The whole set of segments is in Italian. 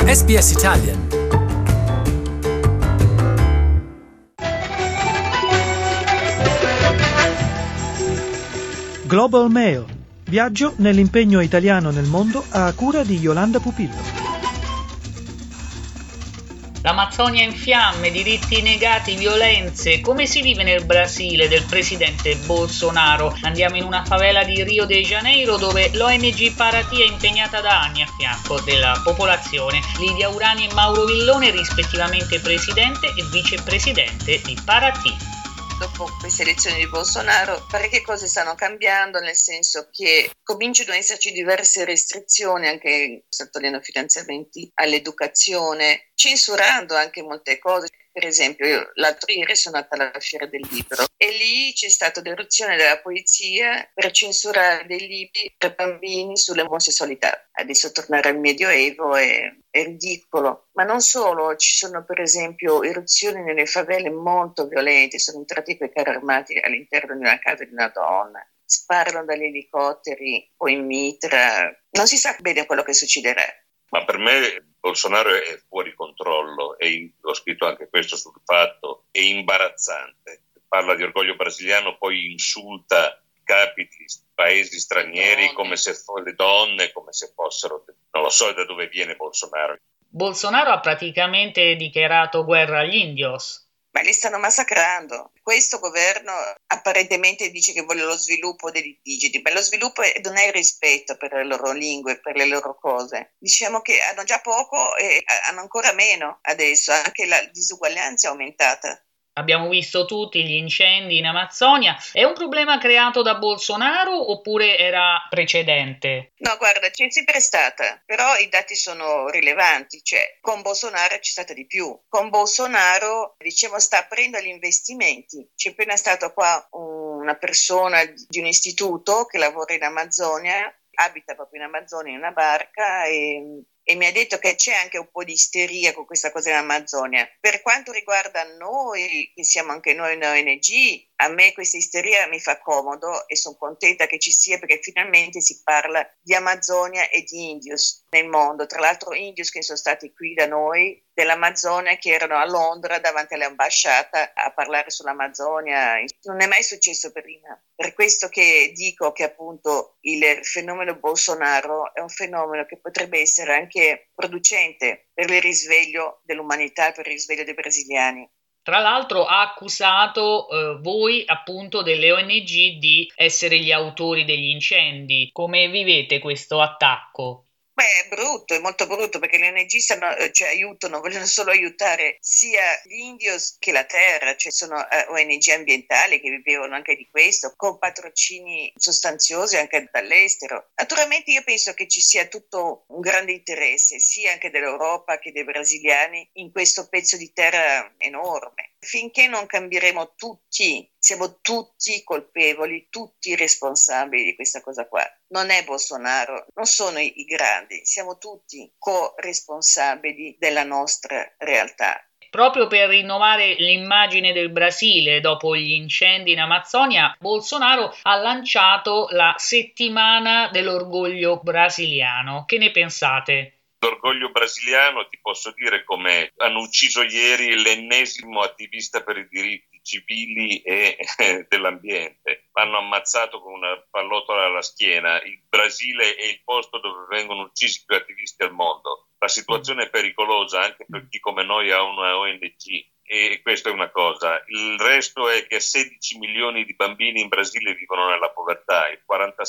SBS Italian. Global Mail. Viaggio nell'impegno italiano nel mondo a cura di Yolanda Pupillo. L'Amazzonia in fiamme, diritti negati, violenze. Come si vive nel Brasile del presidente Bolsonaro? Andiamo in una favela di Rio de Janeiro dove l'ONG Paraty è impegnata da anni a fianco della popolazione. Lidia Urani e Mauro Villone, rispettivamente presidente e vicepresidente di Paraty. Dopo queste elezioni di Bolsonaro parecchie cose stanno cambiando, nel senso che cominciano ad esserci diverse restrizioni, anche togliendo finanziamenti all'educazione, censurando anche molte cose. Per esempio, io l'altro ieri sono andata alla Fiera del Libro e lì c'è stata l'irruzione della polizia per censurare dei libri per bambini sulle omosessualità. Adesso tornare al Medioevo è ridicolo. Ma non solo, ci sono per esempio irruzioni nelle favele molto violente, sono entrati quei carri armati all'interno di una casa di una donna, sparano dagli elicotteri o in mitra, non si sa bene quello che succederà. Ma per me Bolsonaro è fuori controllo e ho scritto anche questo sul fatto, è imbarazzante. Parla di orgoglio brasiliano, poi insulta capi di paesi stranieri come se fossero le donne, come se fossero, non lo so da dove viene Bolsonaro. Bolsonaro ha praticamente dichiarato guerra agli indios. Ma li stanno massacrando. Questo governo apparentemente dice che vuole lo sviluppo degli indigeni, ma lo sviluppo non è il rispetto per le loro lingue, per le loro cose. Diciamo che hanno già poco e hanno ancora meno adesso, anche la disuguaglianza è aumentata. Abbiamo visto tutti gli incendi in Amazzonia. È un problema creato da Bolsonaro oppure era precedente? No, guarda, c'è sempre stata, però i dati sono rilevanti, cioè con Bolsonaro c'è stata di più. Con Bolsonaro, sta aprendo gli investimenti. C'è appena stato qua una persona di un istituto che lavora in Amazzonia, abita proprio in Amazzonia in una barca e mi ha detto che c'è anche un po' di isteria con questa cosa in Amazzonia. Per quanto riguarda noi, che siamo anche noi una ONG, a me questa isteria mi fa comodo e sono contenta che ci sia perché finalmente si parla di Amazzonia e di indios nel mondo. Tra l'altro indios che sono stati qui da noi, dell'Amazzonia, che erano a Londra davanti all'ambasciata a parlare sull'Amazzonia. Non è mai successo prima. Per questo che dico che appunto il fenomeno Bolsonaro è un fenomeno che potrebbe essere anche producente per il risveglio dell'umanità, per il risveglio dei brasiliani. Tra l'altro ha accusato voi appunto delle ONG di essere gli autori degli incendi. Come vivete questo attacco? Beh, è brutto, è molto brutto perché le ONG aiutano, vogliono solo aiutare sia gli indios che la terra, sono ONG ambientali che vivevano anche di questo, con patrocini sostanziosi anche dall'estero. Naturalmente io penso che ci sia tutto un grande interesse, sia anche dell'Europa che dei brasiliani, in questo pezzo di terra enorme. Finché non cambieremo tutti, siamo tutti colpevoli, tutti responsabili di questa cosa qua. Non è Bolsonaro, non sono i grandi, siamo tutti co-responsabili della nostra realtà. Proprio per rinnovare l'immagine del Brasile dopo gli incendi in Amazzonia, Bolsonaro ha lanciato la settimana dell'orgoglio brasiliano. Che ne pensate? L'orgoglio brasiliano, ti posso dire, come hanno ucciso ieri l'ennesimo attivista per i diritti civili e dell'ambiente. L'hanno ammazzato con una pallottola alla schiena. Il Brasile è il posto dove vengono uccisi più attivisti al mondo. La situazione è pericolosa anche per chi come noi ha una ONG. E questa è una cosa. Il resto è che 16 milioni di bambini in Brasile vivono nella povertà, il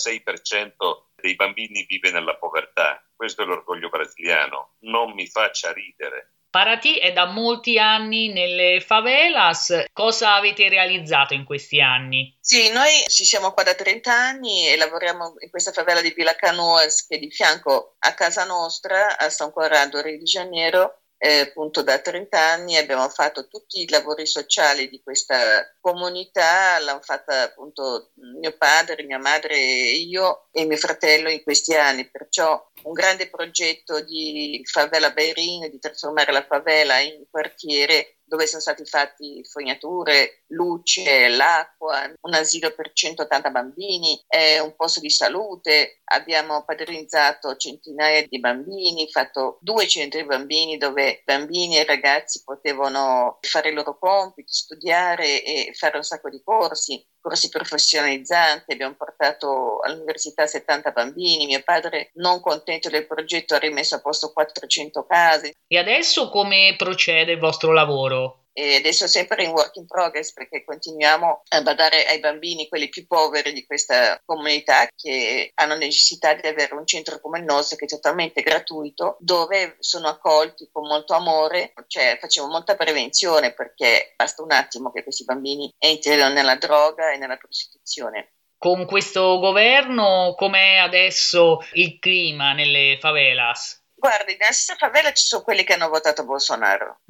46% dei bambini vive nella povertà. Questo è l'orgoglio brasiliano. Non mi faccia ridere. Paraty è da molti anni nelle favelas. Cosa avete realizzato in questi anni? Sì, noi ci siamo qua da 30 anni e lavoriamo in questa favela di Villa Canoas che è di fianco a casa nostra, a San Corrado, Rio de Janeiro. Appunto da 30 anni abbiamo fatto tutti i lavori sociali di questa comunità, l'hanno fatta appunto mio padre, mia madre e io e mio fratello in questi anni, perciò un grande progetto di favela Beirin, di trasformare la favela in quartiere dove sono stati fatti fognature, luce, l'acqua, un asilo per 180 bambini, un posto di salute. Abbiamo padronizzato centinaia di bambini, fatto 2 centri bambini dove bambini e ragazzi potevano fare i loro compiti, studiare e fare un sacco di corsi professionalizzanti. Abbiamo portato all'università 70 bambini. Mio padre, non contento del progetto, ha rimesso a posto 400 case. E adesso come procede il vostro lavoro? E adesso sempre in work in progress, perché continuiamo a badare ai bambini, quelli più poveri di questa comunità, che hanno necessità di avere un centro come il nostro, che è totalmente gratuito, dove sono accolti con molto amore. Cioè, facciamo molta prevenzione, perché basta un attimo che questi bambini entrino nella droga e nella prostituzione. Con questo governo, com'è adesso il clima nelle favelas? Guardi, nella stessa favela ci sono quelli che hanno votato Bolsonaro.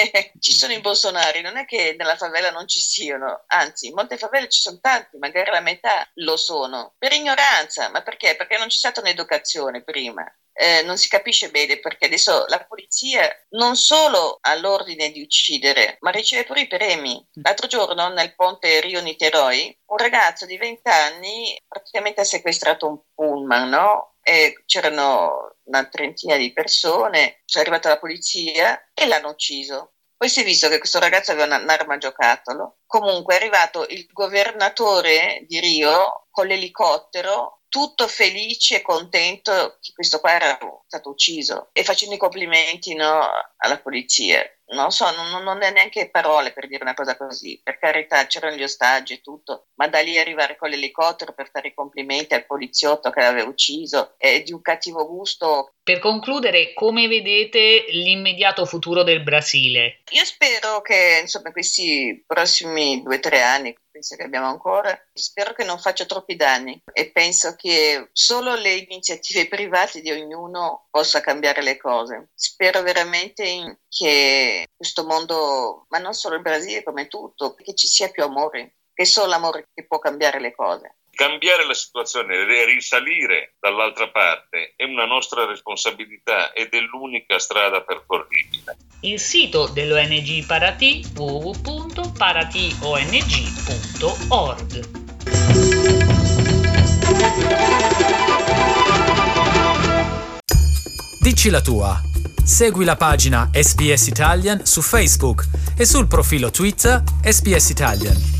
Ci sono i bolsonari, non è che nella favela non ci siano, anzi, in molte favele ci sono tanti, magari la metà lo sono, per ignoranza. Ma perché? Perché non c'è stata un'educazione prima. Non si capisce bene, perché adesso la polizia non solo ha l'ordine di uccidere, ma riceve pure i premi. L'altro giorno nel ponte Rio-Niteroi un ragazzo di 20 anni praticamente ha sequestrato un pullman, no? E c'erano una trentina di persone, è arrivata la polizia e l'hanno ucciso. Poi si è visto che questo ragazzo aveva un'arma giocattolo. Comunque è arrivato il governatore di Rio con l'elicottero, tutto felice e contento che questo qua era stato ucciso, e facendo i complimenti, no, alla polizia. Non so, non è neanche parole per dire una cosa così. Per carità, c'erano gli ostaggi e tutto, ma da lì arrivare con l'elicottero per fare i complimenti al poliziotto che l'aveva ucciso è di un cattivo gusto. Per concludere, come vedete l'immediato futuro del Brasile? Io spero che, insomma, questi prossimi 2-3 anni, penso che abbiamo ancora, spero che non faccia troppi danni, e penso che solo le iniziative private di ognuno possa cambiare le cose. Spero veramente che questo mondo, ma non solo il Brasile, come tutto, che ci sia più amore, che è solo l'amore che può cambiare le cose. Cambiare la situazione e risalire dall'altra parte è una nostra responsabilità ed è l'unica strada percorribile. Il sito dell'ONG Paraty, www.paratyong.org. Dici la tua. Segui la pagina SBS Italian su Facebook e sul profilo Twitter SBS Italian.